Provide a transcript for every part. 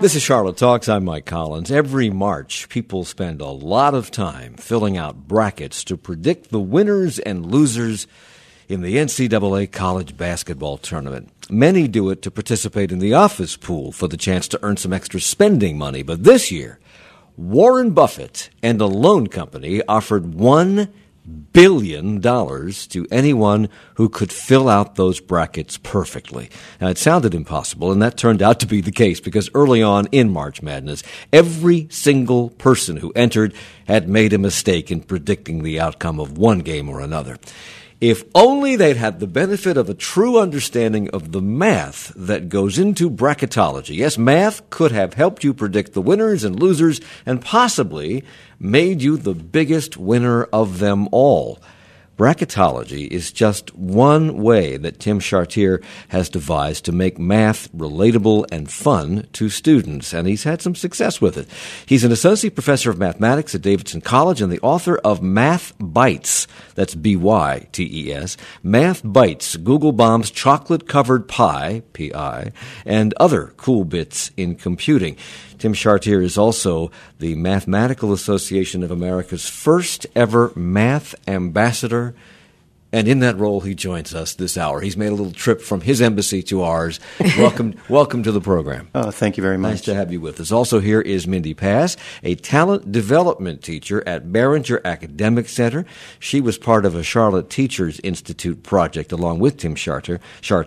This is Charlotte Talks. I'm Mike Collins. Every March, people spend a lot of time filling out brackets to predict the winners and losers in the NCAA college basketball tournament. Many do it to participate in the office pool for the chance to earn some extra spending money. But this year, Warren Buffett and a loan company offered $1 billion to anyone who could fill out those brackets perfectly. Now, it sounded impossible, and that turned out to be the case because early on in March Madness, every single person who entered had made a mistake in predicting the outcome of one game or another. If only they'd had the benefit of a true understanding of the math that goes into bracketology. Yes, math could have helped you predict the winners and losers and possibly made you the biggest winner of them all. Bracketology is just one way that Tim Chartier has devised to make math relatable and fun to students, and he's had some success with it. He's an associate professor of mathematics at Davidson College and the author of Math Bites. That's B-Y-T-E-S. Math Bites, Google Bomb's chocolate-covered pie, P-I, and other cool bits in computing. Tim Chartier is also the Mathematical Association of America's first ever math ambassador, and in that role he joins us this hour. He's made a little trip from his embassy to ours. Welcome to the program. Oh, thank you very much. Nice to have you with us. Also here is Mindy Pass, a talent development teacher at Barringer Academic Center. She was part of a Charlotte Teachers Institute project along with Tim Chartier,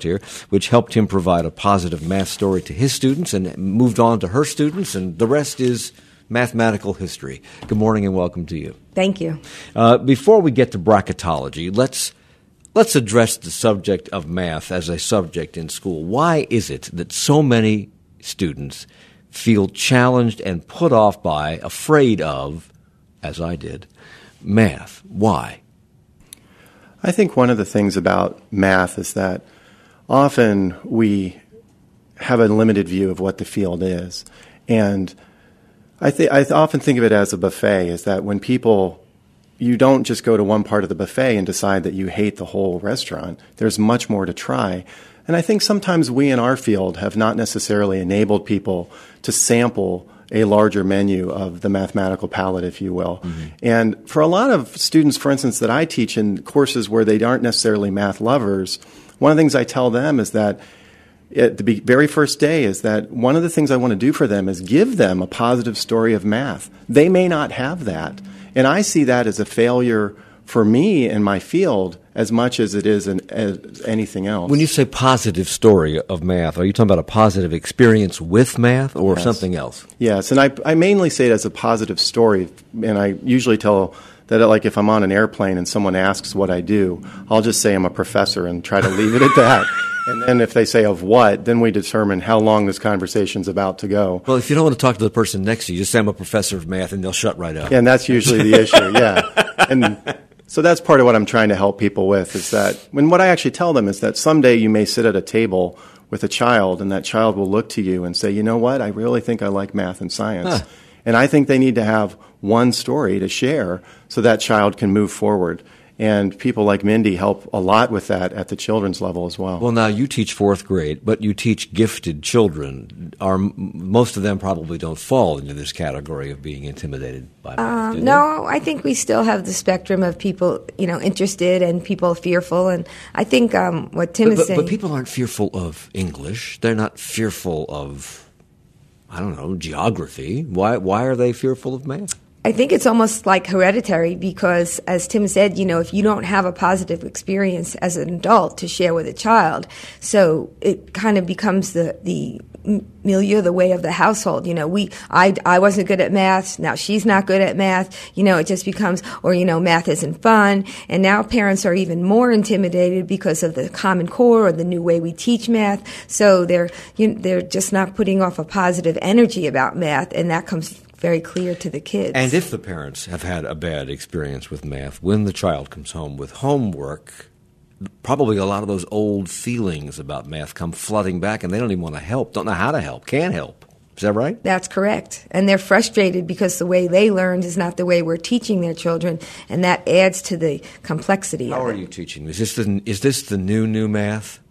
which helped him provide a positive math story to his students and moved on to her students, and the rest is mathematical history. Good morning and welcome to you. Thank you. Before we get to bracketology, let's address the subject of math as a subject in school. Why is it that so many students feel challenged and put off by, afraid of, as I did, math? Why? I think one of the things about math is that often we have a limited view of what the field is. And I often think of it as a buffet, is that when you don't just go to one part of the buffet and decide that you hate the whole restaurant. There's much more to try. And I think sometimes we in our field have not necessarily enabled people to sample a larger menu of the mathematical palette, if you will. Mm-hmm. And for a lot of students, for instance, that I teach in courses where they aren't necessarily math lovers, one of the things I tell them is that at the very first day is that one of the things I want to do for them is give them a positive story of math. They may not have that. And I see that as a failure for me in my field as much as it is as anything else. When you say positive story of math, are you talking about a positive experience with math or Yes. something else? Yes, and I mainly say it as a positive story, and I usually tell that, like, if I'm on an airplane and someone asks what I do, I'll just say I'm a professor and try to leave it at that. And then if they say of what, then we determine how long this conversation's about to go. Well, if you don't want to talk to the person next to you, just say I'm a professor of math and they'll shut right up. Yeah, and that's usually the issue, yeah. And so that's part of what I'm trying to help people with, is that what I actually tell them is that someday you may sit at a table with a child and that child will look to you and say, you know what, I really think I like math and science. Huh. And I think they need to have one story to share so that child can move forward. And people like Mindy help a lot with that at the children's level as well. Well, now you teach fourth grade, but you teach gifted children. Most of them probably don't fall into this category of being intimidated by math, do they? No, I think we still have the spectrum of people, interested and people fearful. And I think what Tim is saying. But people aren't fearful of English. They're not fearful of, geography. Why are they fearful of math? I think it's almost like hereditary because, as Tim said, if you don't have a positive experience as an adult to share with a child, so it kind of becomes the milieu, the way of the household. I wasn't good at math. Now she's not good at math. It just becomes, math isn't fun. And now parents are even more intimidated because of the Common Core or the new way we teach math. So they're just not putting off a positive energy about math, and that comes very clear to the kids. And if the parents have had a bad experience with math, when the child comes home with homework, probably a lot of those old feelings about math come flooding back, and they don't even want to help, don't know how to help, can't help. Is that right? That's correct. And they're frustrated because the way they learned is not the way we're teaching their children, and that adds to the complexity of it. How are you teaching? Is this the new math?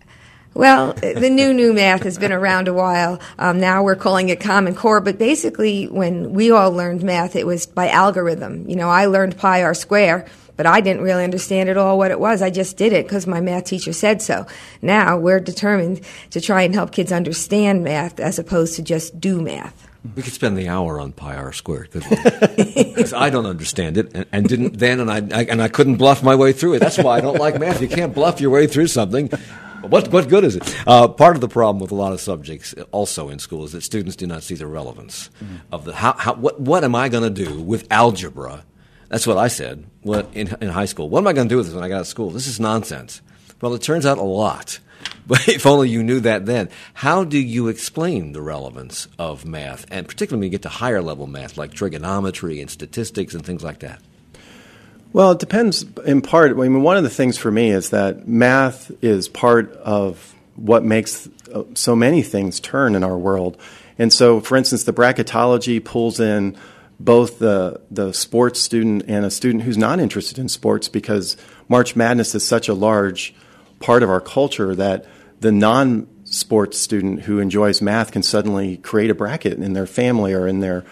Well, the new math has been around a while. Now we're calling it Common Core, but basically when we all learned math, it was by algorithm. I learned pi r square, but I didn't really understand at all what it was. I just did it because my math teacher said so. Now we're determined to try and help kids understand math as opposed to just do math. We could spend the hour on pi r squared, couldn't we? Because I don't understand it and didn't then, and I couldn't bluff my way through it. That's why I don't like math. You can't bluff your way through something. What good is it? Part of the problem with a lot of subjects also in school is that students do not see the relevance of what am I going to do with algebra? That's what I said in high school. What am I going to do with this when I got out of school? This is nonsense. Well, it turns out a lot. But if only you knew that then. How do you explain the relevance of math, and particularly when you get to higher level math like trigonometry and statistics and things like that? Well, it depends in part. I mean, one of the things for me is that math is part of what makes so many things turn in our world. And so, for instance, the bracketology pulls in both the sports student and a student who's not interested in sports, because March Madness is such a large part of our culture that the non-sports student who enjoys math can suddenly create a bracket in their family or in their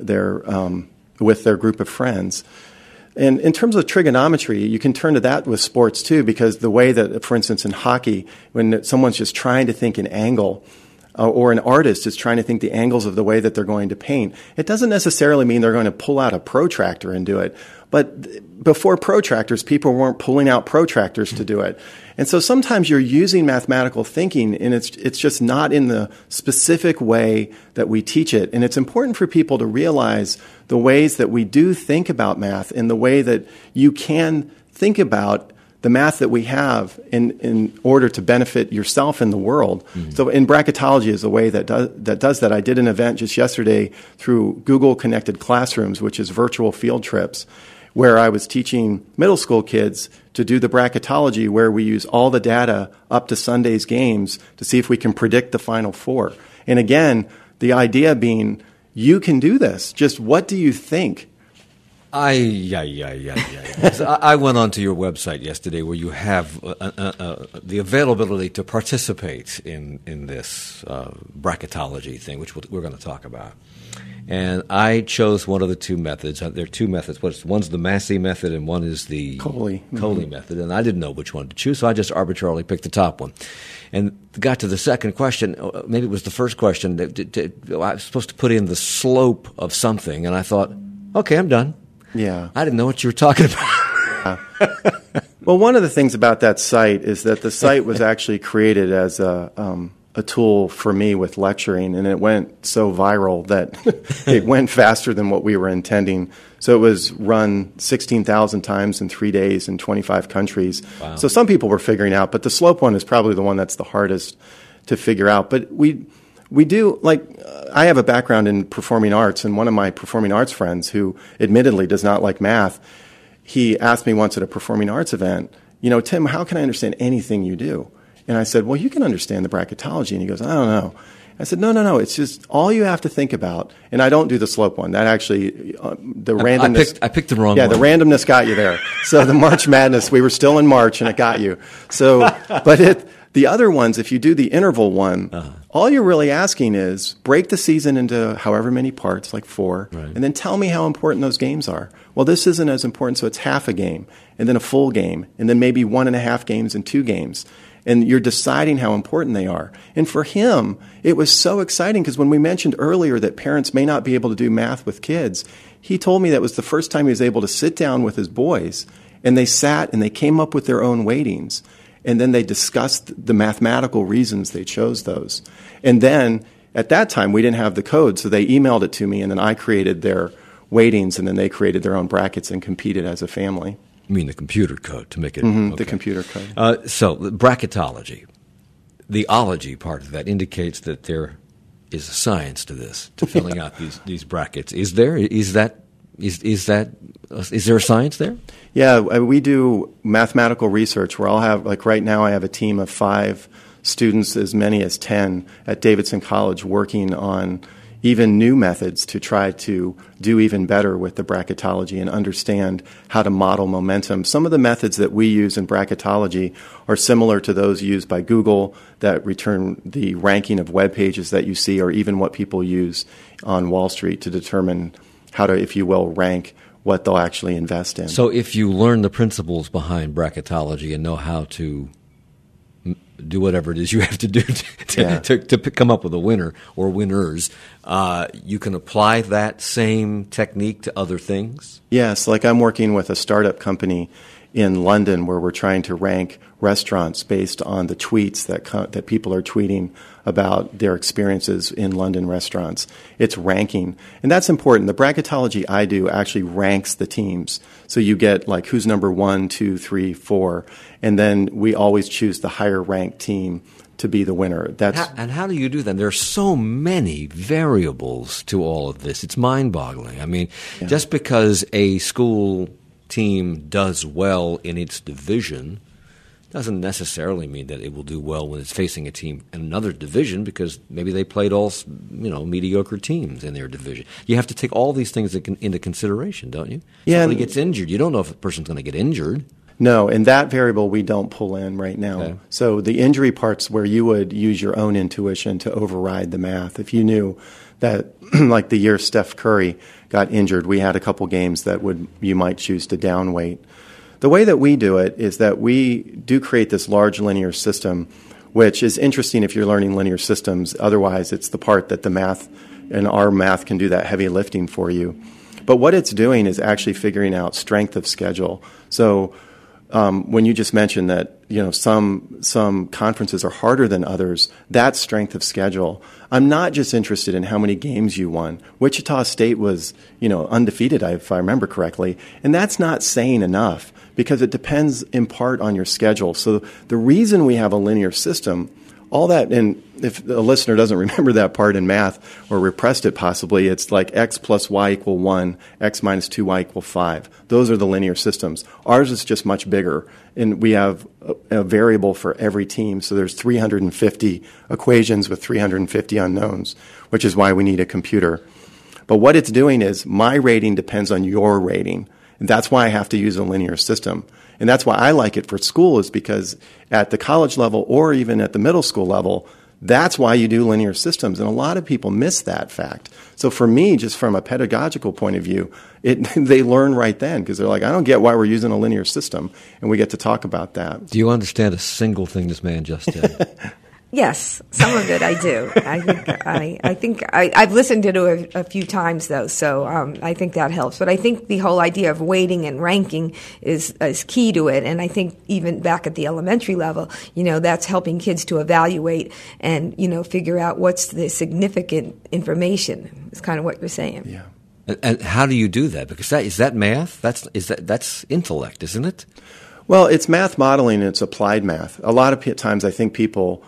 with their group of friends. And in terms of trigonometry, you can turn to that with sports too, because the way that, for instance, in hockey, when someone's just trying to think an angle, or an artist is trying to think the angles of the way that they're going to paint, it doesn't necessarily mean they're going to pull out a protractor and do it. But before protractors, people weren't pulling out protractors to do it. And so sometimes you're using mathematical thinking, and it's just not in the specific way that we teach it. And it's important for people to realize the ways that we do think about math and the way that you can think about the math that we have in order to benefit yourself and the world. Mm-hmm. So in bracketology is a way that does that. I did an event just yesterday through Google Connected Classrooms, which is virtual field trips, where I was teaching middle school kids to do the bracketology, where we use all the data up to Sunday's games to see if we can predict the Final Four. And again, the idea being, you can do this. Just what do you think? I went onto your website yesterday where you have the availability to participate in this bracketology thing, which we're going to talk about. And I chose one of the two methods. There are two methods. One's the Massey method and one is the Coley method. And I didn't know which one to choose, so I just arbitrarily picked the top one. And got to the second question. Maybe it was the first question. I was supposed to put in the slope of something, and I thought, okay, I'm done. Yeah. I didn't know what you were talking about. Well, one of the things about that site is that the site was actually created as a tool for me with lecturing, and it went so viral that it went faster than what we were intending. So it was run 16,000 times in 3 days in 25 countries. Wow. So some people were figuring out, but the slope one is probably the one that's the hardest to figure out. But we do, I have a background in performing arts, and one of my performing arts friends, who admittedly does not like math, he asked me once at a performing arts event, Tim, how can I understand anything you do? And I said, well, you can understand the bracketology. And he goes, I don't know. I said, no, it's just all you have to think about. And I don't do the slope one. That actually, the randomness. I picked the wrong one. Yeah, the randomness got you there. So the March Madness, we were still in March, and it got you. So, but the other ones, if you do the interval one, all you're really asking is break the season into however many parts, like 4, right, and then tell me how important those games are. Well, this isn't as important, so it's half a game, and then a full game, and then maybe 1.5 games and 2 games. And you're deciding how important they are. And for him, it was so exciting because when we mentioned earlier that parents may not be able to do math with kids, he told me that was the first time he was able to sit down with his boys, and they sat and they came up with their own weightings. And then they discussed the mathematical reasons they chose those. And then at that time, we didn't have the code, so they emailed it to me, and then I created their weightings, and then they created their own brackets and competed as a family. You mean the computer code to make it? Mm-hmm, okay. The computer code. So bracketology, the ology part of that indicates that there is a science to this, to filling out these brackets. Is there? Is there a science there? Yeah, we do mathematical research where I'll have, right now I have a team of 5 students, as many as 10 at Davidson College working on even new methods to try to do even better with the bracketology and understand how to model momentum. Some of the methods that we use in bracketology are similar to those used by Google that return the ranking of web pages that you see, or even what people use on Wall Street to determine how to, if you will, rank what they'll actually invest in. So if you learn the principles behind bracketology and know how to do whatever it is you have to do to come up with a winner or winners, you can apply that same technique to other things? Yes, like I'm working with a startup company in London where we're trying to rank restaurants based on the tweets that people are tweeting about their experiences in London restaurants. It's ranking, and that's important. The bracketology I do actually ranks the teams. So you get like who's number 1, 2, 3, 4, and then we always choose the higher ranked team to be the winner. And how do you do that? There are so many variables to all of this. It's mind-boggling. I mean, just because a school team does well in its division doesn't necessarily mean that it will do well when it's facing a team in another division, because maybe they played all mediocre teams in their division. You have to take all these things into consideration, don't you? Yeah. Somebody gets injured. You don't know if a person's going to get injured. No, and that variable we don't pull in right now. Okay. So the injury part's where you would use your own intuition to override the math. If you knew that, like the year Steph Curry got injured, we had a couple games that you might choose to downweight. The way that we do it is that we do create this large linear system, which is interesting if you're learning linear systems. Otherwise, it's the part that the math and our math can do that heavy lifting for you. But what it's doing is actually figuring out strength of schedule. So when you just mentioned that some conferences are harder than others, that's strength of schedule. I'm not just interested in how many games you won. Wichita State was undefeated, if I remember correctly, and that's not saying enough because it depends in part on your schedule. So the reason we have a linear system, all that, and if a listener doesn't remember that part in math or repressed it possibly, it's like x plus y equal 1, x minus 2y equal 5. Those are the linear systems. Ours is just much bigger, and we have a variable for every team. So there's 350 equations with 350 unknowns, which is why we need a computer. But what it's doing is my rating depends on your rating. And that's why I have to use a linear system. And that's why I like it for school, is because at the college level or even at the middle school level, that's why you do linear systems. And a lot of people miss that fact. So for me, just from a pedagogical point of view, they learn right then because they're like, I don't get why we're using a linear system. And we get to talk about that. Do you understand a single thing this man just did? Yes, some of it I do. I think I've listened to it a few times though, so I think that helps. But I think the whole idea of weighting and ranking is key to it. And I think even back at the elementary level, that's helping kids to evaluate and figure out what's the significant information. It's kind of what you're saying. Yeah. And how do you do that? Because is that math? That's intellect, isn't it? Well, it's math modeling and it's applied math. A lot of times I think people.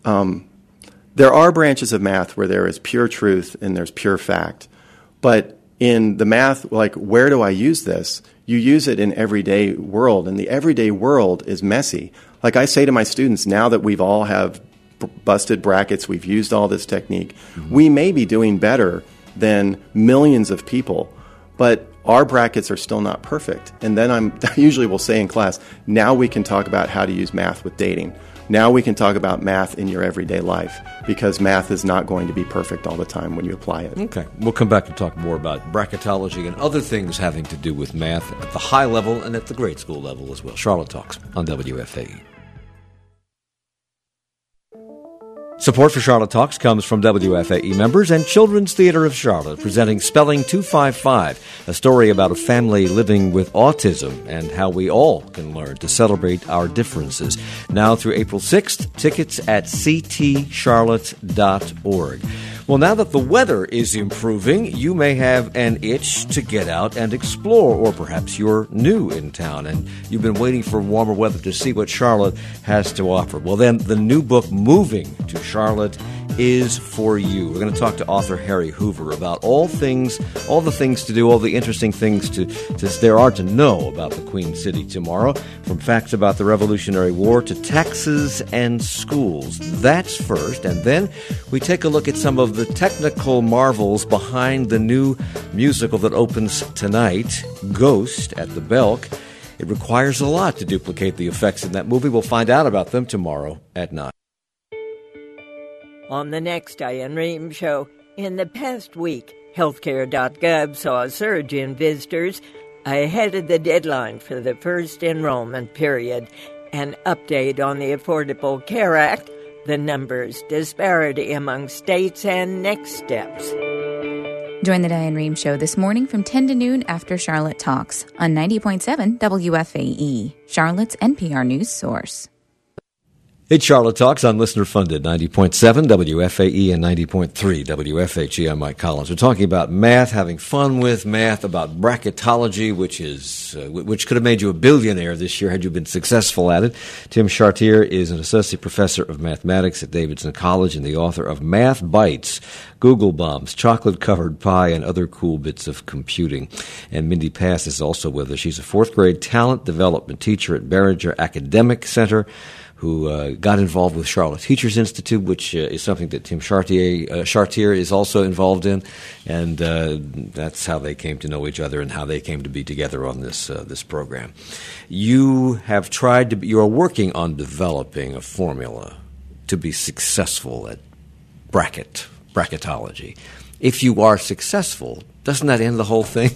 There are branches of math where there is pure truth and there's pure fact. But in the math, like, where do I use this? You use it in everyday world, and the everyday world is messy. Like I say to my students, now that we've all have busted brackets, we've used all this technique, we may be doing better than millions of people, but our brackets are still not perfect. And then I usually will say in class, now we can talk about how to use math with dating. Now we can talk about math in your everyday life, because math is not going to be perfect all the time when you apply it. Okay. We'll come back and talk more about bracketology and other things having to do with math at the high level and at the grade school level as well. Charlotte Talks on WFAE. Support for Charlotte Talks comes from WFAE members and Children's Theater of Charlotte, presenting Spelling 255, a story about a family living with autism and how we all can learn to celebrate our differences. Now through April 6th, tickets at ctcharlotte.org. Well, now that the weather is improving, you may have an itch to get out and explore, or perhaps you're new in town and you've been waiting for warmer weather to see what Charlotte has to offer. Well, then the new book, Moving to Charlotte, is for you. We're going to talk to author Harry Hoover about all the things to do, all the interesting things there are to know about the Queen City tomorrow, from facts about the Revolutionary War to taxes and schools. That's first, and then we take a look at some of the technical marvels behind the new musical that opens tonight, Ghost, at the Belk. It requires a lot to duplicate the effects in that movie. We'll find out about them tomorrow at 9. On the next Diane Rehm Show, in the past week, Healthcare.gov saw a surge in visitors ahead of the deadline for the first enrollment period. An update on the Affordable Care Act, the numbers, disparity among states, and next steps. Join the Diane Rehm Show this morning from 10 to noon after Charlotte Talks on 90.7 WFAE, Charlotte's NPR news source. It's Charlotte Talks on listener-funded 90.7 WFAE and 90.3 WFHE. I'm Mike Collins. We're talking about math, having fun with math, about bracketology, which could have made you a billionaire this year had you been successful at it. Tim Chartier is an associate professor of mathematics at Davidson College and the author of Math Bites, Google Bombs, Chocolate-Covered Pie, and Other Cool Bits of Computing. And Mindy Pass is also with us. She's a fourth-grade talent development teacher at Barringer Academic Center, who got involved with Charlotte Teachers Institute, which is something that Tim Chartier is also involved in, and that's how they came to know each other and how they came to be together on this program. You are working on developing a formula to be successful at bracketology. If you are successful, doesn't that end the whole thing?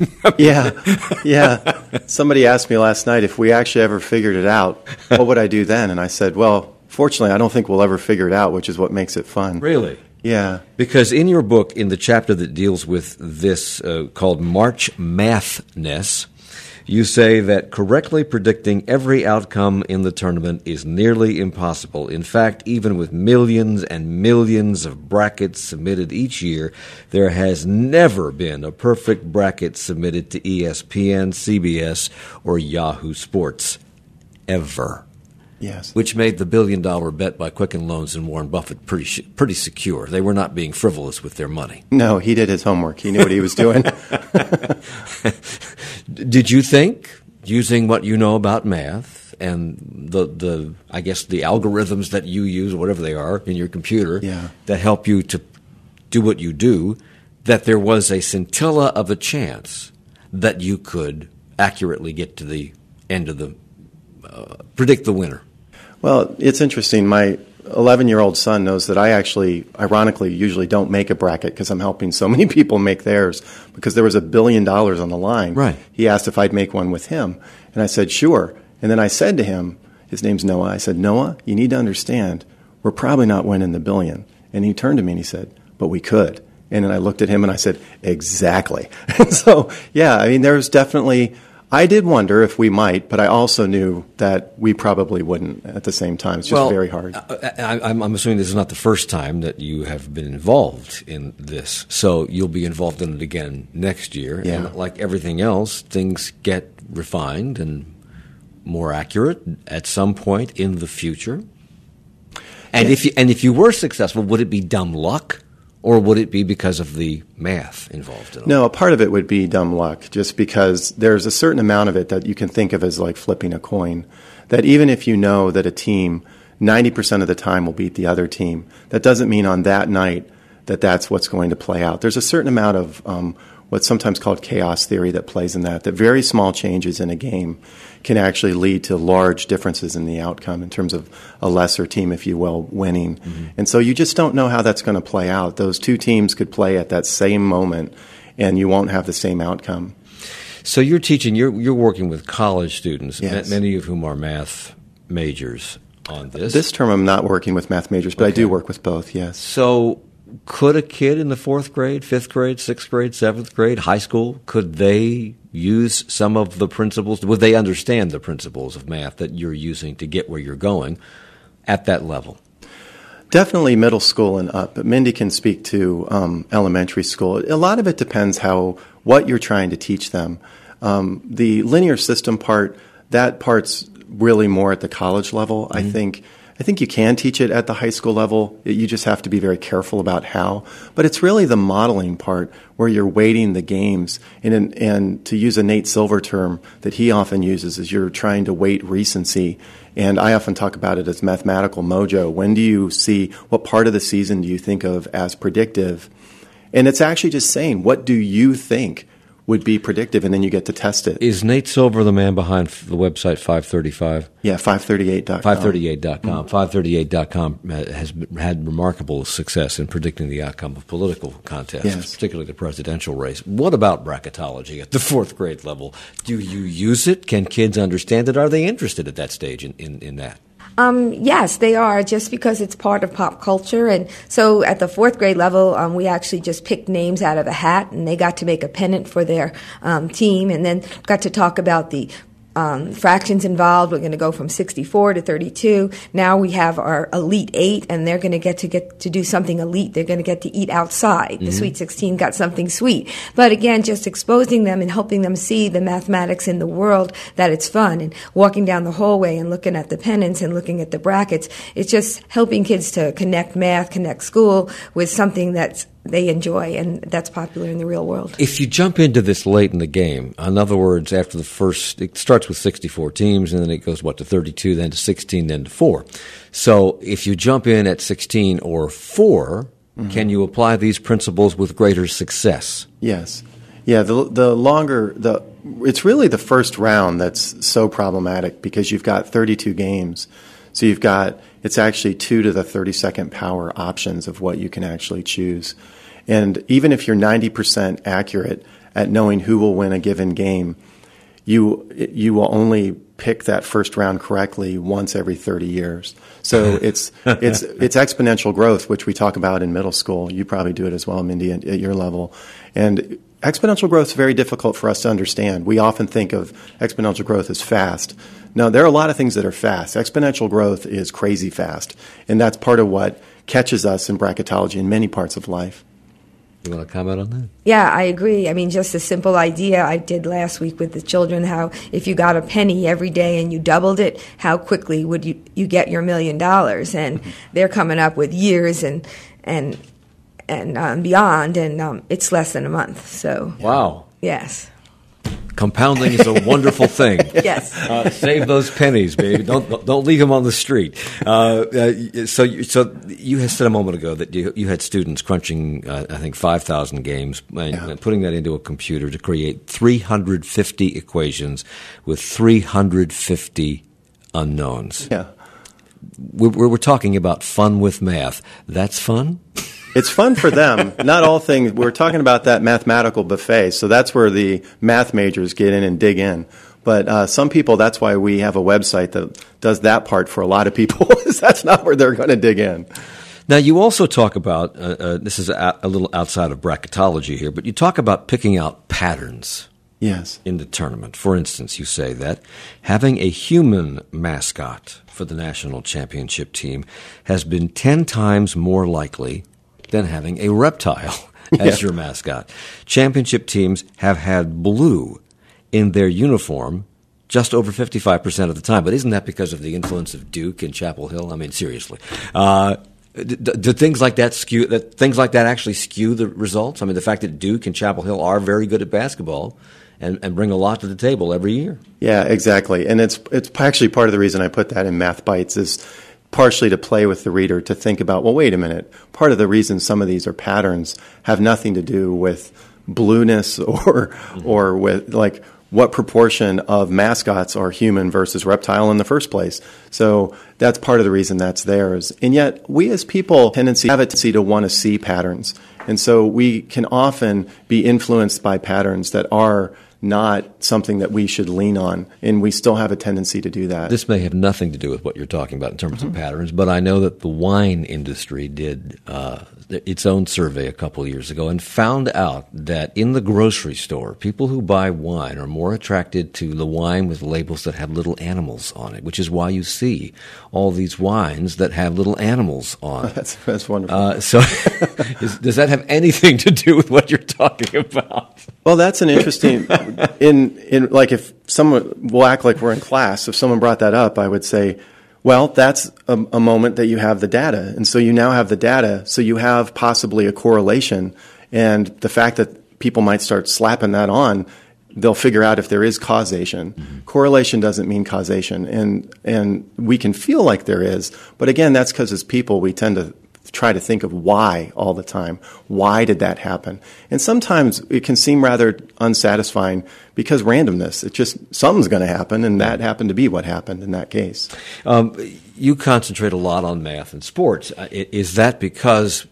Yeah. Somebody asked me last night if we actually ever figured it out, what would I do then? And I said, well, fortunately, I don't think we'll ever figure it out, which is what makes it fun. Really? Yeah. Because in your book, in the chapter that deals with this called March Mathness, you say that correctly predicting every outcome in the tournament is nearly impossible. In fact, even with millions and millions of brackets submitted each year, there has never been a perfect bracket submitted to ESPN, CBS, or Yahoo Sports. Ever. Yes. Which made the billion-dollar bet by Quicken Loans and Warren Buffett pretty secure. They were not being frivolous with their money. No, he did his homework. He knew what he was doing. Did you think, using what you know about math and the I guess the algorithms that you use, whatever they are, in your computer that help you to do what you do, that there was a scintilla of a chance that you could accurately get to the end of the predict the winner? Well, it's interesting. My 11-year-old son knows that I actually, ironically, usually don't make a bracket because I'm helping so many people make theirs, because there was $1 billion on the line. Right. He asked if I'd make one with him, and I said, sure. And then I said to him, his name's Noah, I said, Noah, you need to understand, we're probably not winning the billion. And he turned to me and he said, but we could. And then I looked at him and I said, exactly. So, yeah, I mean, there's definitely... I did wonder if we might, but I also knew that we probably wouldn't at the same time. It's just very hard. I'm assuming this is not the first time that you have been involved in this, so you'll be involved in it again next year. Yeah. And like everything else, things get refined and more accurate at some point in the future. And if you were successful, would it be dumb luck? Or would it be because of the math involved in it? No, a part of it would be dumb luck, just because there's a certain amount of it that you can think of as like flipping a coin. That even if you know that a team 90% of the time will beat the other team, that doesn't mean on that night that that's what's going to play out. There's a certain amount of what's sometimes called chaos theory that plays in that very small changes in a game can actually lead to large differences in the outcome in terms of a lesser team, if you will, winning. Mm-hmm. And so you just don't know how that's going to play out. Those two teams could play at that same moment, and you won't have the same outcome. So you're teaching, you're working with college students, yes, many of whom are math majors on this. This term I'm not working with math majors, but I do work with both, yes. So could a kid in the 4th grade, 5th grade, 6th grade, 7th grade, high school, could they use some of the principles? Would they understand the principles of math that you're using to get where you're going at that level? Definitely middle school and up, but Mindy can speak to elementary school. A lot of it depends what you're trying to teach them. The linear system part, that part's really more at the college level. Mm-hmm. I think you can teach it at the high school level. You just have to be very careful about how. But it's really the modeling part where you're weighting the games. And to use a Nate Silver term that he often uses, is you're trying to weight recency And I often talk about it as mathematical mojo. When do you see, what part of the season do you think of as predictive? And it's actually just saying, what do you think would be predictive, and then you get to test it. Is Nate Silver the man behind the website 535? Yeah, 538.com. 538.com. 538.com has had remarkable success in predicting the outcome of political contests, Yes. particularly the presidential race. What about bracketology at the fourth grade level? Do you use it? Can kids understand it? Are they interested at that stage in that? Yes, they are, just because it's part of pop culture. And so at the fourth grade level, we actually just picked names out of a hat, and they got to make a pennant for their team, and then got to talk about the fractions involved. We're going to go from 64 to 32. Now we have our Elite 8, and they're going to get to do something elite. They're going to get to eat outside. The Sweet 16 got something sweet. But again, just exposing them and helping them see the mathematics in the world, that it's fun, and walking down the hallway and looking at the pennants and looking at the brackets. It's just helping kids to connect math, connect school with something that's they enjoy, and that's popular in the real world. If you jump into this late in the game, in other words, after the first, it starts with 64 teams, and then it goes, to 32, then to 16, then to 4. So if you jump in at 16 or 4, can you apply these principles with greater success? Yes. Yeah, the longer, it's really the first round that's so problematic, because you've got 32 games. So it's actually 2 to the 32nd power options of what you can actually choose. And even if you're 90% accurate at knowing who will win a given game, you will only pick that first round correctly once every 30 years. So it's exponential growth, which we talk about in middle school. You probably do it as well, Mindy, at your level. And exponential growth is very difficult for us to understand. We often think of exponential growth as fast. No, there are a lot of things that are fast. Exponential growth is crazy fast, and that's part of what catches us in bracketology in many parts of life. You want to comment on that? Yeah, I agree. I mean, just a simple idea I did last week with the children, how if you got a penny every day and you doubled it, how quickly would you get your $1 million? And they're coming up with years and beyond, and it's less than a month. So wow. Yes. Compounding is a wonderful thing. Yes. Save those pennies, baby. Don't leave them on the street. So you had said a moment ago that you had students crunching, I think, 5,000 games and putting that into a computer to create 350 equations with 350 unknowns. Yeah. We're talking about fun with math. That's fun? It's fun for them. Not all things. We're talking about that mathematical buffet, so that's where the math majors get in and dig in. But some people, that's why we have a website that does that part for a lot of people, is that's not where they're going to dig in. Now, you also talk about, this is a little outside of bracketology here, but you talk about picking out patterns. Yes. In the tournament. For instance, you say that having a human mascot for the national championship team has been 10 times more likely than having a reptile as your mascot. Championship teams have had blue in their uniform just over 55% of the time. But isn't that because of the influence of Duke and Chapel Hill? I mean, seriously. Do things like that actually skew the results? I mean, the fact that Duke and Chapel Hill are very good at basketball and bring a lot to the table every year. Yeah, exactly. And it's actually part of the reason I put that in Math Bites is partially to play with the reader to think about, well, wait a minute. Part of the reason some of these are patterns have nothing to do with blueness or with like what proportion of mascots are human versus reptile in the first place. So that's part of the reason that's theirs. And yet we as people have a tendency to want to see patterns. And so we can often be influenced by patterns that are not something that we should lean on, and we still have a tendency to do that. This may have nothing to do with what you're talking about in terms of patterns, but I know that the wine industry did its own survey a couple of years ago and found out that in the grocery store, people who buy wine are more attracted to the wine with labels that have little animals on it, which is why you see all these wines that have little animals on it. That's wonderful. So does that have anything to do with what you're talking about? Well, that's an interesting... In like if someone, we'll act like we're in class. If someone brought that up, I would say, well, that's a moment that you have the data. And so you now have the data, so you have possibly a correlation. And the fact that people might start slapping that on they'll figure out if there is causation. Mm-hmm. Correlation doesn't mean causation, and we can feel like there is, but again, that's because as people we tend to try to think of why all the time. Why did that happen? And sometimes it can seem rather unsatisfying because randomness. It's just something's going to happen, and that happened to be what happened in that case. You concentrate a lot on math and sports. Is that because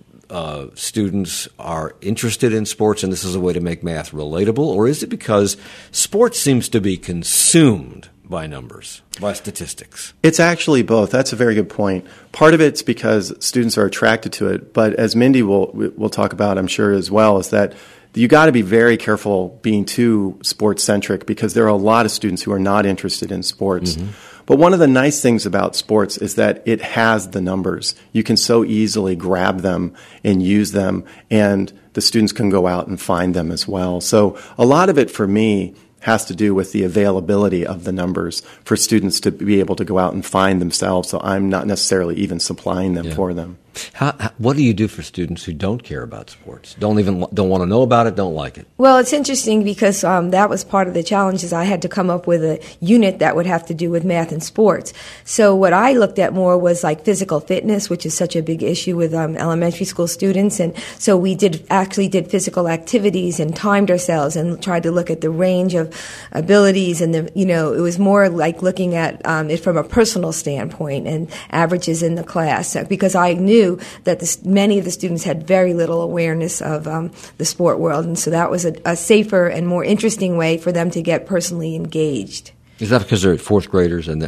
students are interested in sports and this is a way to make math relatable, or is it because sports seems to be consumed by numbers, by statistics? It's actually both. That's a very good point. Part of it's because students are attracted to it, but as Mindy will talk about, I'm sure as well, is that you got to be very careful being too sports-centric because there are a lot of students who are not interested in sports. Mm-hmm. But one of the nice things about sports is that it has the numbers. You can so easily grab them and use them, and the students can go out and find them as well. So a lot of it for me has to do with the availability of the numbers for students to be able to go out and find themselves, so I'm not necessarily even supplying them for them. What do you do for students who don't care about sports, don't want to know about it, don't like it? Well, it's interesting because that was part of the challenges. I had to come up with a unit that would have to do with math and sports. So what I looked at more was like physical fitness, which is such a big issue with elementary school students. And so we did physical activities and timed ourselves and tried to look at the range of abilities. And it was more like looking at it from a personal standpoint and averages in the class, because I knew that many of the students had very little awareness of the sport world, and so that was a safer and more interesting way for them to get personally engaged. Is that because they're fourth graders and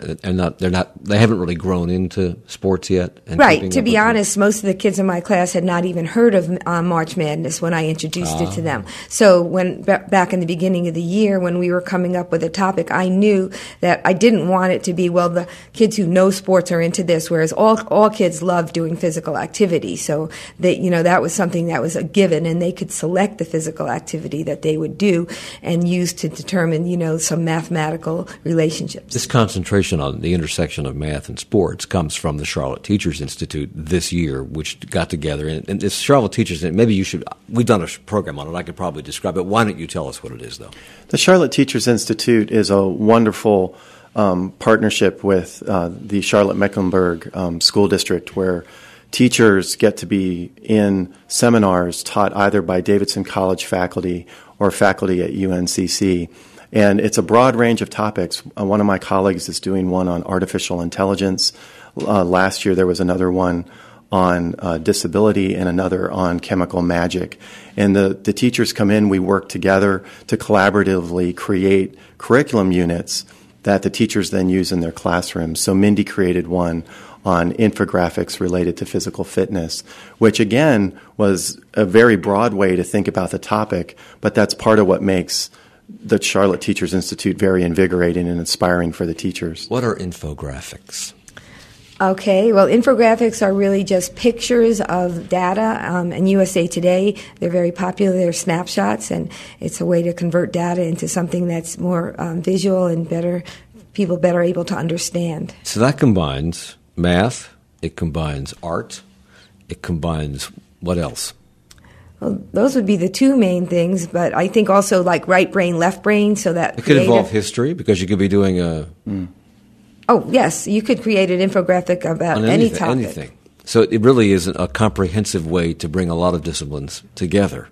they haven't really grown into sports yet? Right. To be honest, most of the kids in my class had not even heard of March Madness when I introduced it to them. So when back in the beginning of the year when we were coming up with a topic, I knew that I didn't want it to be, well, the kids who know sports are into this, whereas all kids love doing physical activity. So that was something that was a given, and they could select the physical activity that they would do and use to determine, some mathematical relationships. This concentration on the intersection of math and sports comes from the Charlotte Teachers Institute this year, which got together. And this Charlotte Teachers, we've done a program on it. I could probably describe it. Why don't you tell us what it is, though? The Charlotte Teachers Institute is a wonderful partnership with the Charlotte-Mecklenburg School District, where teachers get to be in seminars taught either by Davidson College faculty or faculty at UNCC. And it's a broad range of topics. One of my colleagues is doing one on artificial intelligence. Last year there was another one on disability and another on chemical magic. And the teachers come in, we work together to collaboratively create curriculum units that the teachers then use in their classrooms. So Mindy created one on infographics related to physical fitness, which again was a very broad way to think about the topic, but that's part of what makes the Charlotte Teachers Institute very invigorating and inspiring for the teachers. What are infographics? Okay, well, infographics are really just pictures of data, and USA Today, they're very popular. They're snapshots, and it's a way to convert data into something that's more visual and people better able to understand. So that combines math, it combines art, it combines what else? Well, those would be the two main things, but I think also like right brain, left brain, so that it could involve history, because you could be doing a... Oh, yes, you could create an infographic about any topic. Anything. So it really is a comprehensive way to bring a lot of disciplines together.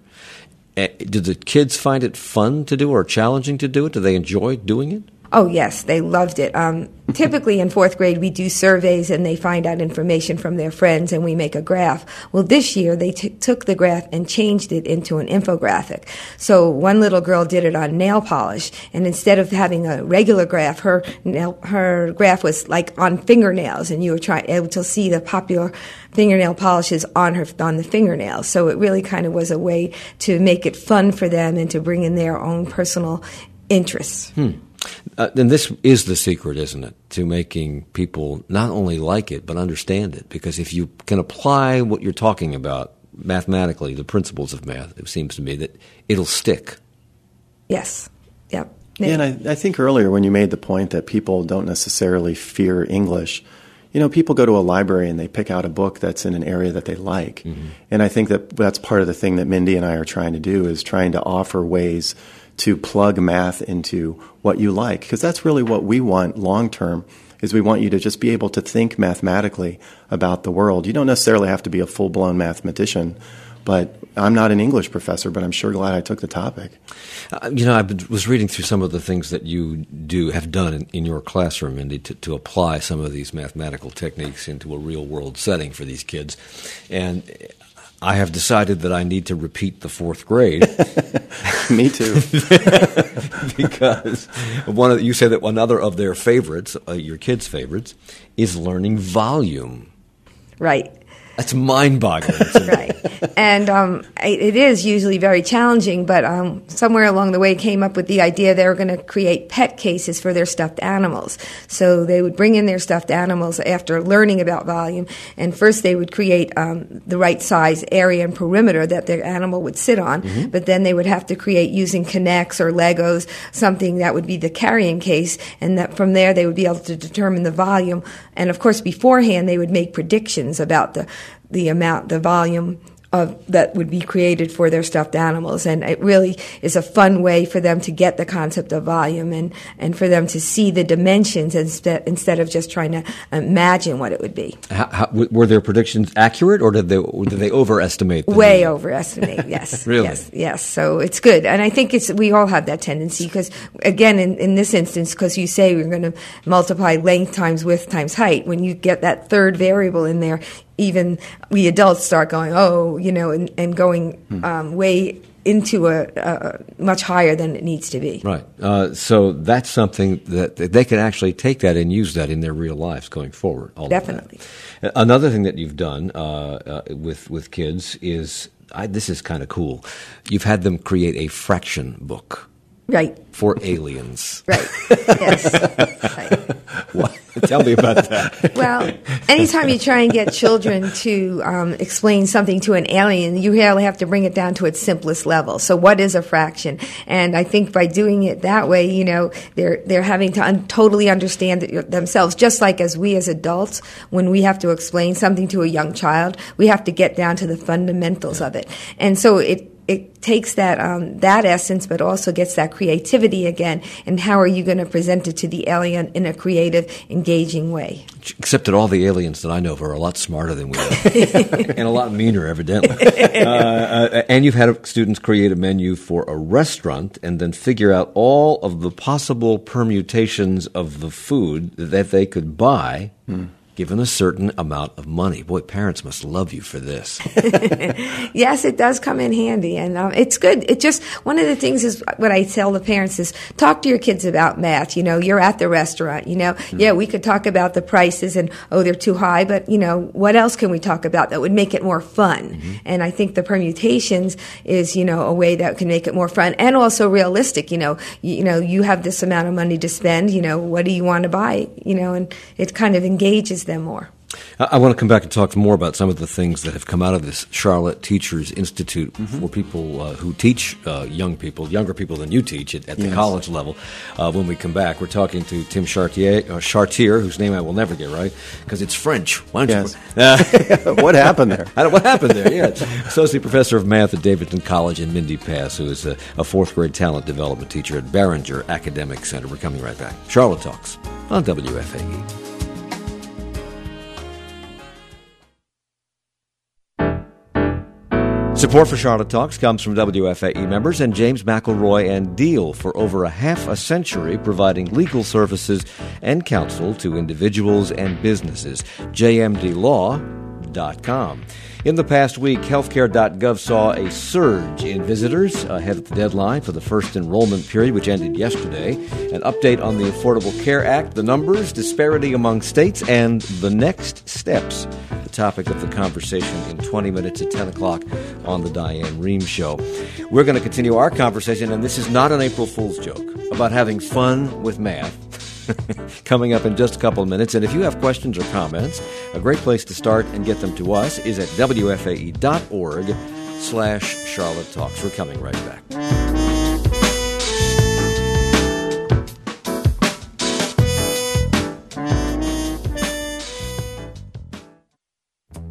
Do the kids find it fun to do or challenging to do it? Do they enjoy doing it? Oh, yes, they loved it. Typically in fourth grade, we do surveys and they find out information from their friends and we make a graph. Well, this year they took the graph and changed it into an infographic. So one little girl did it on nail polish, and instead of having a regular graph, her graph was like on fingernails, and you were able to see the popular fingernail polishes on the fingernails. So it really kind of was a way to make it fun for them and to bring in their own personal interests. And this is the secret, isn't it, to making people not only like it, but understand it. Because if you can apply what you're talking about mathematically, the principles of math, it seems to me that it'll stick. Yes. Yep. Yeah, and I think earlier when you made the point that people don't necessarily fear English, people go to a library and they pick out a book that's in an area that they like. Mm-hmm. And I think that's part of the thing that Mindy and I are trying to do, is trying to offer ways to plug math into what you like, because that's really what we want long term, is we want you to just be able to think mathematically about the world. You don't necessarily have to be a full-blown mathematician, but I'm not an English professor, but I'm sure glad I took the topic. I was reading through some of the things that you have done in your classroom, Mindy, to apply some of these mathematical techniques into a real-world setting for these kids. And I have decided that I need to repeat the 4th grade. Me too. Because you say that another of their favorites, your kids' favorites, is learning volume. Right. That's mind-boggling. Right. And it is usually very challenging, but somewhere along the way came up with the idea they were going to create pet cases for their stuffed animals. So they would bring in their stuffed animals after learning about volume, and first they would create the right size area and perimeter that their animal would sit on, but then they would have to create, using K'NEX or Legos, something that would be the carrying case, and that from there they would be able to determine the volume. And of course beforehand they would make predictions about the volume that would be created for their stuffed animals. And it really is a fun way for them to get the concept of volume and for them to see the dimensions instead of just trying to imagine what it would be. Were their predictions accurate, or did they overestimate them? Way overestimate, yes. Really? Yes. So it's good. And I think we all have that tendency because, again, in this instance, because you say we're going to multiply length times width times height, when you get that third variable in there, even we adults start going, and going way into a much higher than it needs to be. Right. So that's something that they can actually take that and use that in their real lives going forward. Definitely. Another thing that you've done with kids is, this is kind of cool, you've had them create a fraction book. Right. For aliens. Right. Yes. Right. What? Tell me about that. Well, anytime you try and get children to explain something to an alien, you really have to bring it down to its simplest level. So what is a fraction? And I think by doing it that way, they're having to totally understand it themselves, just like as we as adults, when we have to explain something to a young child, we have to get down to the fundamentals of it. And so it takes that essence, but also gets that creativity again. And how are you going to present it to the alien in a creative, engaging way? Except that all the aliens that I know of are a lot smarter than we are, and a lot meaner, evidently. And you've had students create a menu for a restaurant, and then figure out all of the possible permutations of the food that they could buy. Given a certain amount of money. Boy, parents must love you for this. Yes, it does come in handy, and it's good. It just, one of the things is what I tell the parents is, talk to your kids about math. You're at the restaurant, Yeah, we could talk about the prices and, they're too high, but, what else can we talk about that would make it more fun? And I think the permutations is, a way that can make it more fun and also realistic. You have this amount of money to spend, what do you want to buy? And it kind of engages them more. I want to come back and talk more about some of the things that have come out of this Charlotte Teachers Institute for people who teach younger people than you teach at the college level. When we come back, we're talking to Tim Chartier, whose name I will never get right because it's French. Why don't you? What happened there? What happened there? Yeah, Associate Professor of Math at Davidson College, and Mindy Pass, who is a 4th grade talent development teacher at Barringer Academic Center. We're coming right back. Charlotte Talks on WFAE. Support for Charlotte Talks comes from WFAE members and James McElroy and Deal, for over a half a century providing legal services and counsel to individuals and businesses. JMDlaw.com. In the past week, healthcare.gov saw a surge in visitors ahead of the deadline for the first enrollment period, which ended yesterday. An update on the Affordable Care Act, the numbers, disparity among states, and the next steps. The topic of the conversation in 20 minutes at 10 o'clock on the Diane Rehm Show. We're going to continue our conversation, and this is not an April Fool's joke, about having fun with math. Coming up in just a couple of minutes. And if you have questions or comments, a great place to start and get them to us is at WFAE.org/Charlotte Talks. We're coming right back.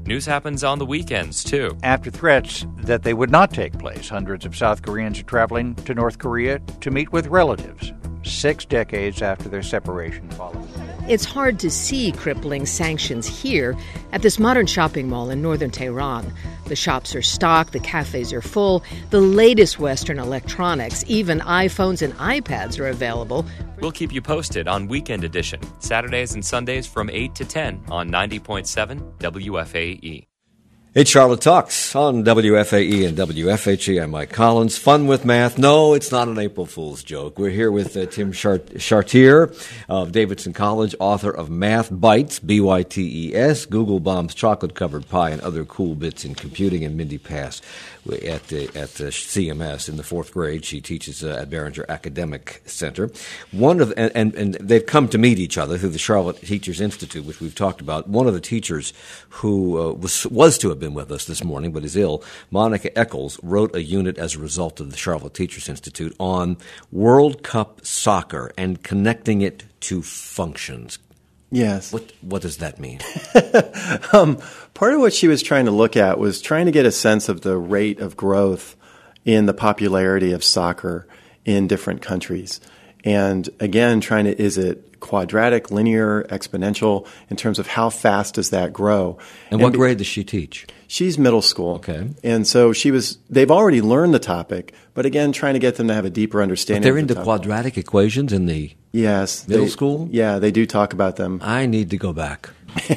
News happens on the weekends, too. After threats that they would not take place, hundreds of South Koreans are traveling to North Korea to meet with relatives 6 decades after their separation followed. It's hard to see crippling sanctions here at this modern shopping mall in northern Tehran. The shops are stocked, the cafes are full, the latest Western electronics, even iPhones and iPads are available. We'll keep you posted on Weekend Edition, Saturdays and Sundays from 8 to 10 on 90.7 WFAE. It's Charlotte Talks on WFAE and WFHE. I'm Mike Collins. Fun with math. No, it's not an April Fool's joke. We're here with Tim Chartier of Davidson College, author of Math Bites, B-Y-T-E-S, Google Bombs Chocolate-Covered Pie, and Other Cool Bits in Computing, and Mindy Pass at CMS in the 4th grade. She teaches at Behringer Academic Center. And they've come to meet each other through the Charlotte Teachers Institute, which we've talked about. One of the teachers who was to have been with us this morning but is ill, Monica Eccles, wrote a unit as a result of the Charlotte Teachers Institute on World Cup soccer and connecting it to functions. Yes. What does that mean? Part of what she was trying to look at was trying to get a sense of the rate of growth in the popularity of soccer in different countries. And again, is it quadratic, linear, exponential in terms of how fast does that grow? And what grade does she teach? She's middle school. Okay. And so they've already learned the topic, but again, trying to get them to have a deeper understanding. But they're of the into topic. Quadratic equations in the middle school? Yeah, they do talk about them. I need to go back.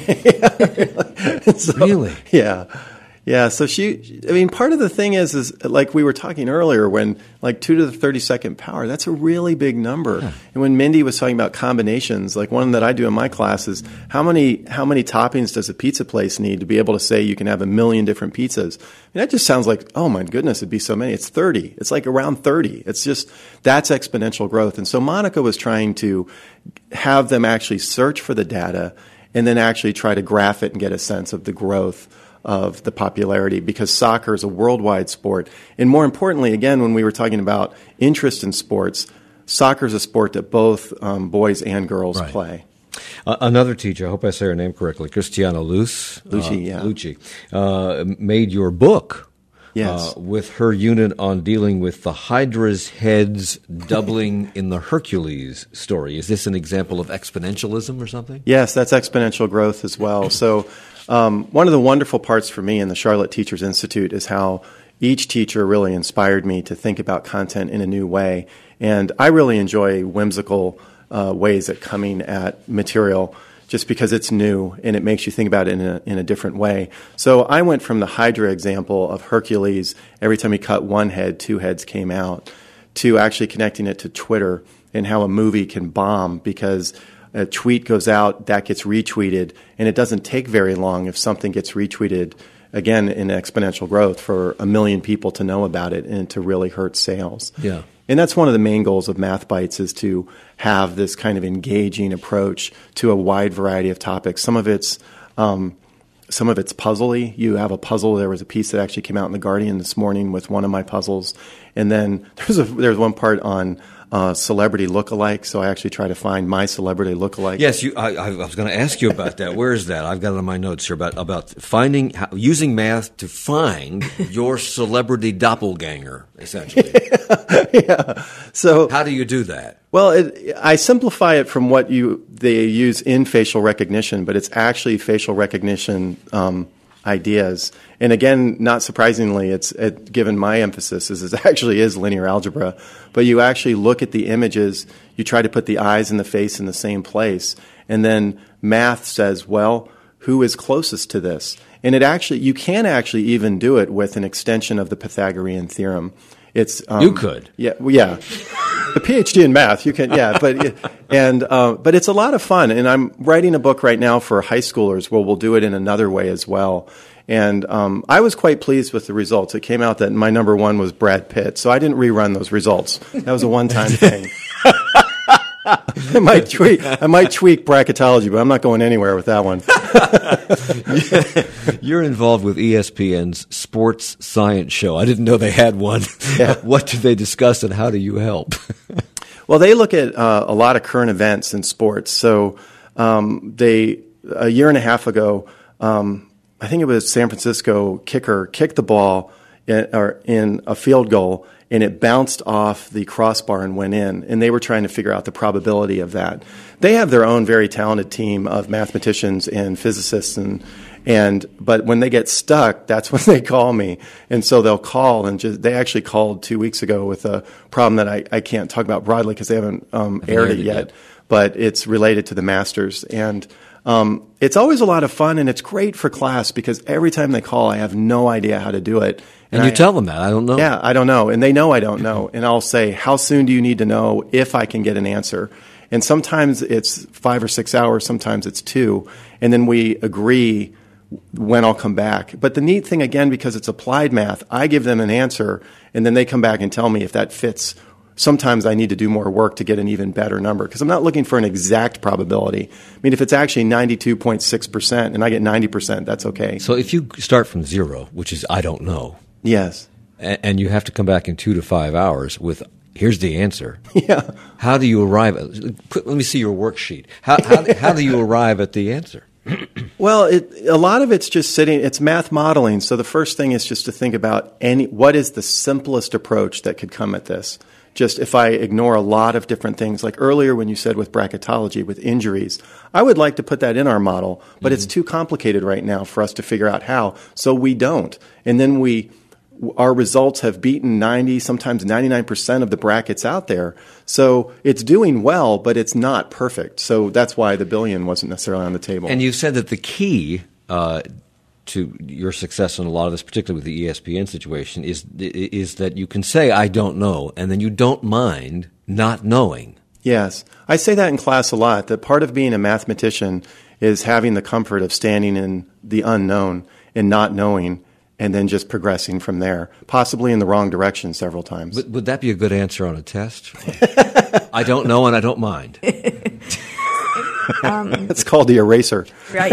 So, really? Yeah. Yeah, so part of the thing is like we were talking earlier, when like 2 to the 32nd power, that's a really big number. Yeah. And when Mindy was talking about combinations, like one that I do in my class is how many toppings does a pizza place need to be able to say you can have 1 million different pizzas? That just sounds like, oh my goodness, it'd be so many. It's 30. It's like around 30. It's just, that's exponential growth. And so Monica was trying to have them actually search for the data and then actually try to graph it and get a sense of the growth of the popularity, because soccer is a worldwide sport. And more importantly, again, when we were talking about interest in sports, soccer is a sport that both boys and girls play. Another teacher, I hope I say her name correctly, Cristiana Lucci, made your book. Yes. With her unit on dealing with the Hydra's heads doubling in the Hercules story. Is this an example of exponentialism or something? Yes, that's exponential growth as well. So one of the wonderful parts for me in the Charlotte Teachers Institute is how each teacher really inspired me to think about content in a new way. And I really enjoy whimsical ways at coming at material, just because it's new and it makes you think about it in a different way. So I went from the Hydra example of Hercules, every time he cut one head, 2 heads came out, to actually connecting it to Twitter and how a movie can bomb because a tweet goes out, that gets retweeted, and it doesn't take very long if something gets retweeted, again, in exponential growth, for 1 million people to know about it and to really hurt sales. Yeah. And that's one of the main goals of Math Bites, is to have this kind of engaging approach to a wide variety of topics. Some of it's puzzly. You have a puzzle. There was a piece that actually came out in The Guardian this morning with one of my puzzles. And then there's one part on celebrity lookalike, so I actually try to find my celebrity lookalike. Yes, I was going to ask you about that. Where is that? I've got it on my notes here about using math to find your celebrity doppelganger, essentially. Yeah. So how do you do that? Well, I simplify it from what they use in facial recognition, but it's actually facial recognition ideas. And again, not surprisingly, given my emphasis, it actually is linear algebra. But you actually look at the images, you try to put the eyes and the face in the same place, and then math says, well, who is closest to this? And you can actually even do it with an extension of the Pythagorean theorem. You could. Yeah. Yeah. The PhD in math, you can, yeah, but it's a lot of fun. And I'm writing a book right now for high schoolers where we'll do it in another way as well. And I was quite pleased with the results. It came out that my number 1 was Brad Pitt, so I didn't rerun those results. That was a one-time thing. I might tweak bracketology, but I'm not going anywhere with that one. You're involved with ESPN's Sports Science Show. I didn't know they had one. Yeah. What do they discuss and how do you help? Well, they look at a lot of current events in sports. So a year and a half ago, I think it was San Francisco kicker kicked the ball in a field goal, and it bounced off the crossbar and went in, and they were trying to figure out the probability of that. They have their own very talented team of mathematicians and physicists, but when they get stuck, that's when they call me. And so they'll call, and they actually called 2 weeks ago with a problem that I can't talk about broadly because they haven't aired it yet, but it's related to the Masters. And it's always a lot of fun, and it's great for class because every time they call, I have no idea how to do it. And you tell them that, I don't know. Yeah, I don't know. And they know I don't know. And I'll say, how soon do you need to know if I can get an answer? And sometimes it's 5 or 6 hours, sometimes it's 2. And then we agree when I'll come back. But the neat thing, again, because it's applied math, I give them an answer, and then they come back and tell me if that fits. Sometimes I need to do more work to get an even better number because I'm not looking for an exact probability. I mean, if it's actually 92.6% and I get 90%, that's okay. So if you start from 0, which is I don't know. Yes. And you have to come back in 2 to 5 hours with, here's the answer. Yeah. How do you arrive let me see your worksheet. How do you arrive at the answer? Well, a lot of it's just it's math modeling. So the first thing is just to think about what is the simplest approach that could come at this. Just if I ignore a lot of different things, like earlier when you said with bracketology, with injuries, I would like to put that in our model, but it's too complicated right now for us to figure out how, so we don't. And then our results have beaten 90, sometimes 99% of the brackets out there. So it's doing well, but it's not perfect. So that's why the billion wasn't necessarily on the table. And you said that the key to your success in a lot of this, particularly with the ESPN situation, is that you can say, I don't know, and then you don't mind not knowing. Yes. I say that in class a lot, that part of being a mathematician is having the comfort of standing in the unknown and not knowing, and then just progressing from there, possibly in the wrong direction several times. But would that be a good answer on a test? I don't know and I don't mind. It's called the eraser. Right,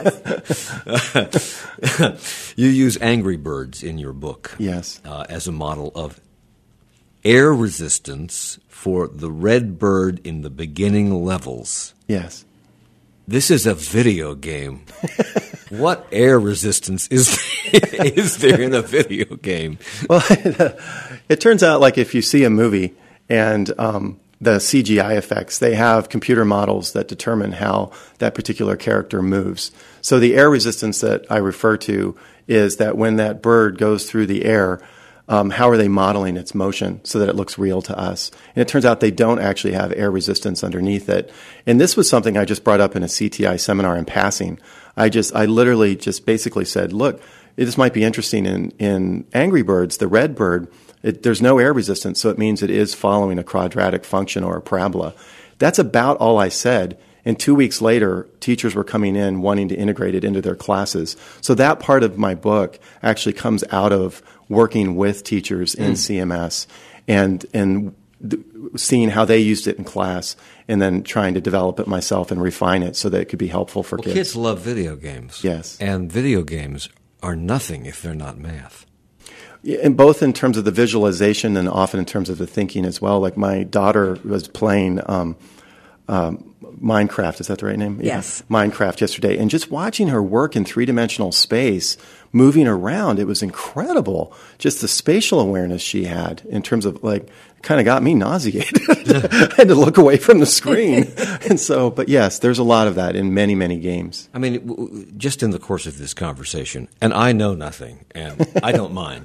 yes. You use Angry Birds in your book. Yes. As a model of air resistance for the red bird in the beginning levels. Yes. This is a video game. What air resistance is there in a video game? Well, it turns out like if you see a movie and the CGI effects, they have computer models that determine how that particular character moves. So the air resistance that I refer to is that when that bird goes through the air, how are they modeling its motion so that it looks real to us? And it turns out they don't actually have air resistance underneath it. And this was something I just brought up in a CTI seminar in passing. I literally just basically said, look, this might be interesting in Angry Birds, the red bird, there's no air resistance, so it means it is following a quadratic function or a parabola. That's about all I said. And 2 weeks later, teachers were coming in wanting to integrate it into their classes. So that part of my book actually comes out of working with teachers in CMS and seeing how they used it in class and then trying to develop it myself and refine it so that it could be helpful for kids. Kids love video games. Yes. And video games are nothing if they're not math. And both in terms of the visualization and often in terms of the thinking as well. Like my daughter was playing Minecraft, is that the right name? Yes. Yeah. Minecraft yesterday. And just watching her work in three-dimensional space, moving around, it was incredible. Just the spatial awareness she had in terms of kind of got me nauseated. I had to look away from the screen. And so, but yes, there's a lot of that in many, many games. I mean, just in the course of this conversation, and I know nothing, and I don't mind,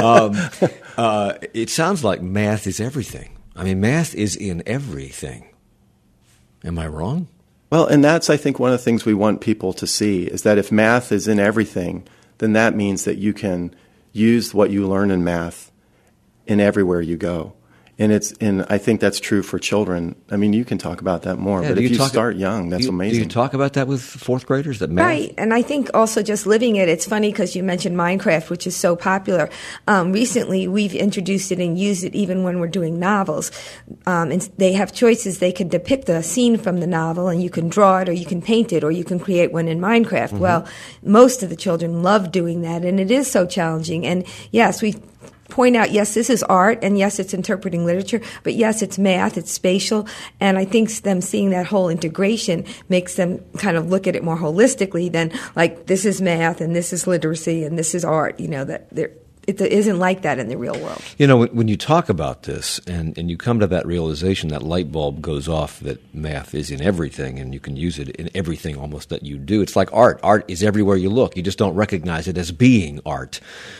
it sounds like math is everything. I mean, math is in everything. Am I wrong? Well, and that's, I think, one of the things we want people to see is that if math is in everything, then that means that you can use what you learn in math in everywhere you go. And I think that's true for children. I mean, you can talk about that more, but if you start young, that's amazing. Do you talk about that with fourth graders, that math? Right, and I think also just living it, it's funny because you mentioned Minecraft, which is so popular. Recently, we've introduced it and used it even when we're doing novels. And they have choices. They can depict a scene from the novel, and you can draw it, or you can paint it, or you can create one in Minecraft. Mm-hmm. Well, most of the children love doing that, and it is so challenging. And yes, we point out, yes, this is art, and yes, it's interpreting literature, but yes, it's math, it's spatial, and I think them seeing that whole integration makes them kind of look at it more holistically than like this is math and this is literacy and this is art, that it isn't like that in the real world. When you talk about this and you come to that realization, that light bulb goes off that math is in everything and you can use it in everything almost that you do. It's like art. Art is everywhere you look. You just don't recognize it as being art.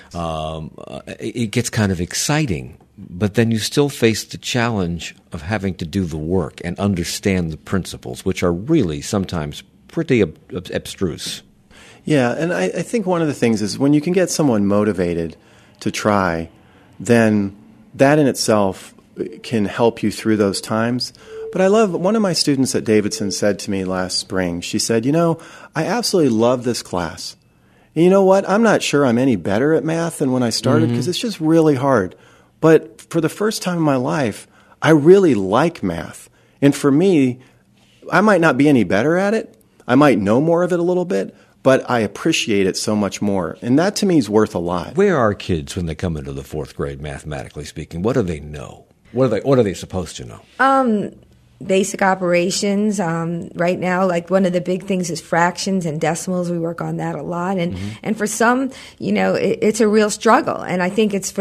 It gets kind of exciting, but then you still face the challenge of having to do the work and understand the principles, which are really sometimes pretty abstruse. Yeah, and I think one of the things is when you can get someone motivated to try, then that in itself can help you through those times. But I love, one of my students at Davidson said to me last spring, she said, I absolutely love this class. And you know what? I'm not sure I'm any better at math than when I started because it's just really hard. But for the first time in my life, I really like math. And for me, I might not be any better at it. I might know more of it a little bit, but I appreciate it so much more. And that to me is worth a lot. Where are kids when they come into the fourth grade, mathematically speaking? What do they know? What are they supposed to know? Basic operations. Right now, like one of the big things is fractions and decimals. We work on that a lot. And for some, it's a real struggle. And I think it's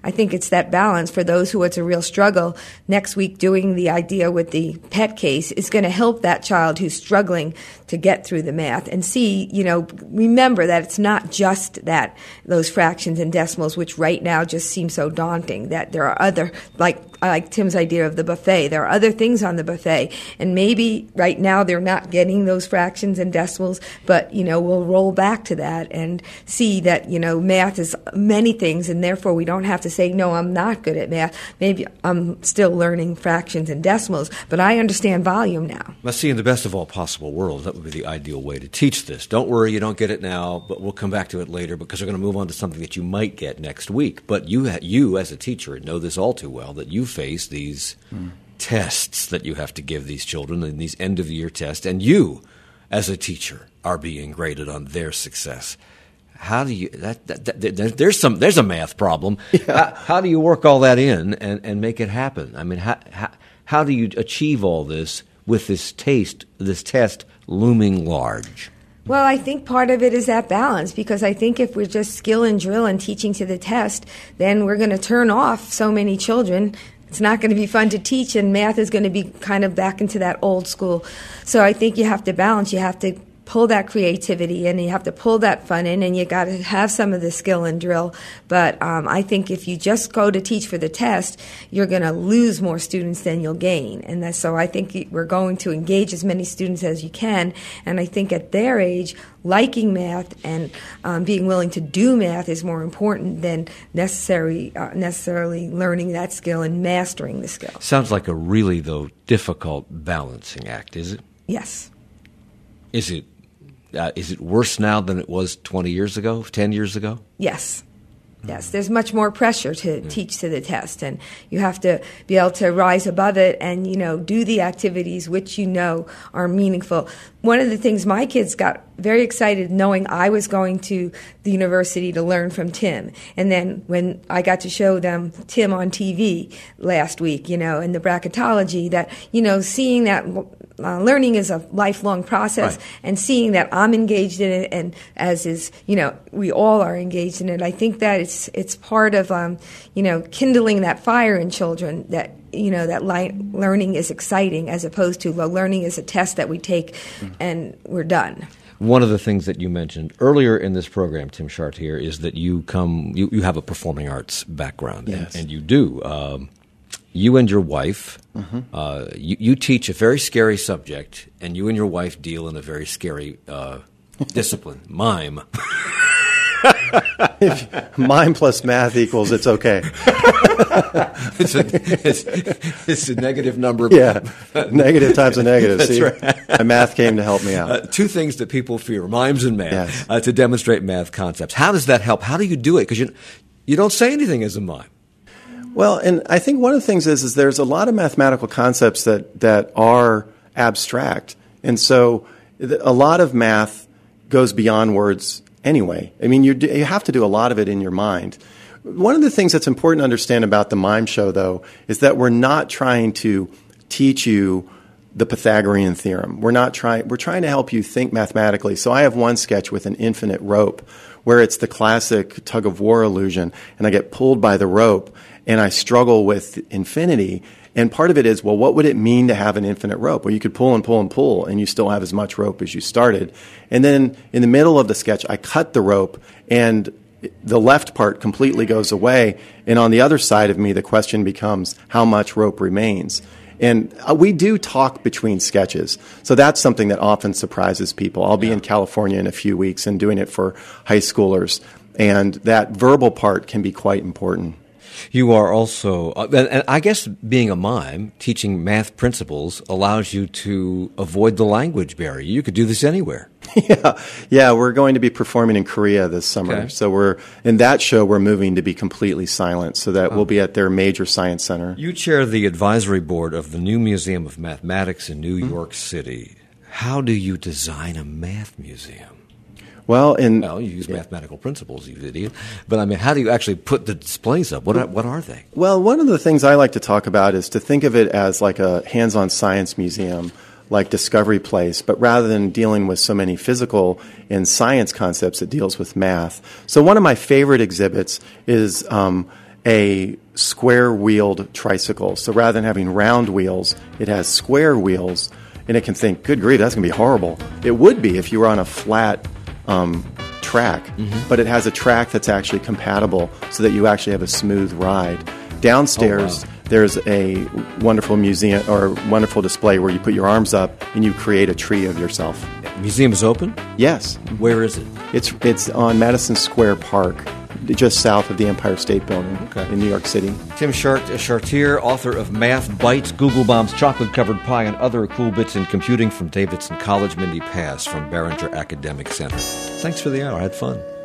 that balance for those who it's a real struggle. Next week, doing the idea with the pet case is going to help that child who's struggling to get through the math and see, remember that it's not just those fractions and decimals, which right now just seem so daunting, that there are other, I like Tim's idea of the buffet. There are other things on the buffet. And maybe right now they're not getting those fractions and decimals, but, we'll roll back to that and see that, math is many things, and therefore we don't have to say, no, I'm not good at math. Maybe I'm still learning fractions and decimals, but I understand volume now. Let's see, in the best of all possible worlds, that would be the ideal way to teach this. Don't worry, you don't get it now, but we'll come back to it later because we're going to move on to something that you might get next week. But you as a teacher know this all too well, that you face these tests that you have to give these children in these end-of-year tests, and you, as a teacher, are being graded on their success. How do you there's a math problem. Yeah. How do you work all that in and make it happen? I mean, how do you achieve all this with this test looming large? Well, I think part of it is that balance, because I think if we're just skill and drill and teaching to the test, then we're going to turn off so many children. It's not going to be fun to teach, and math is going to be kind of back into that old school. So I think you have to balance. You have to pull that creativity and you have to pull that fun in, and you got to have some of the skill and drill. But I think if you just go to teach for the test, you're going to lose more students than you'll gain. And so I think we're going to engage as many students as you can. And I think at their age, liking math and being willing to do math is more important than necessarily learning that skill and mastering the skill. Sounds like a really, though, difficult balancing act, is it? Yes. Is it worse now than it was 20 years ago, 10 years ago? Yes. Yes, there's much more pressure to teach to the test, and you have to be able to rise above it and, do the activities which are meaningful. One of the things my kids got very excited knowing I was going to the university to learn from Tim. And then when I got to show them Tim on TV last week, in the bracketology, that, seeing that learning is a lifelong process, right, and seeing that I'm engaged in it, and as is, we all are engaged in it. I think that it's part of, kindling that fire in children, that, that learning is exciting as opposed to learning is a test that we take and we're done. One of the things that you mentioned earlier in this program, Tim Chartier, is that you have a performing arts background, yes, and you do. You and your wife, you teach a very scary subject, and you and your wife deal in a very scary discipline, mime. If mime plus math equals, it's okay. It's a negative number. Yeah, negative times a negative. That's See, right. My math came to help me out. Two things that people fear, mimes and math, yes, to demonstrate math concepts. How does that help? How do you do it? Because you don't say anything as a mime. Well, and I think one of the things is there's a lot of mathematical concepts that are abstract. And so a lot of math goes beyond words anyway. I mean, you have to do a lot of it in your mind. One of the things that's important to understand about the mime show, though, is that we're not trying to teach you the Pythagorean theorem. We're trying to help you think mathematically. So I have one sketch with an infinite rope where it's the classic tug of war illusion, and I get pulled by the rope and I struggle with infinity. And part of it is, well, what would it mean to have an infinite rope? Well, you could pull and pull and pull, and you still have as much rope as you started. And then in the middle of the sketch, I cut the rope, and the left part completely goes away. And on the other side of me, the question becomes, how much rope remains? And we do talk between sketches. So that's something that often surprises people. I'll be in California in a few weeks and doing it for high schoolers. And that verbal part can be quite important. You are also, and I guess being a mime, teaching math principles allows you to avoid the language barrier. You could do this anywhere. Yeah, we're going to be performing in Korea this summer. Okay. So in that show, we're moving to be completely silent, so that we'll be at their major science center. You chair the advisory board of the new Museum of Mathematics in New York City. How do you design a math museum? Well, you use mathematical principles, you idiot. But I mean, how do you actually put the displays up? What are they? Well, one of the things I like to talk about is to think of it as like a hands-on science museum, like Discovery Place, but rather than dealing with so many physical and science concepts, it deals with math. So one of my favorite exhibits is a square-wheeled tricycle. So rather than having round wheels, it has square wheels, and it can think, good grief, that's going to be horrible. It would be if you were on a flat track, but it has a track that's actually compatible so that you actually have a smooth ride. Downstairs, there's a wonderful museum or wonderful display where you put your arms up and you create a tree of yourself. Museum is open? Yes. Where is it? It's on Madison Square Park, just south of the Empire State Building in New York City. Tim Chartier, author of Math Bites, Google Bombs, Chocolate-Covered Pie, and Other Cool Bits in Computing from Davidson College, Mindy Pass from Barringer Academic Center. Thanks for the hour. I had fun.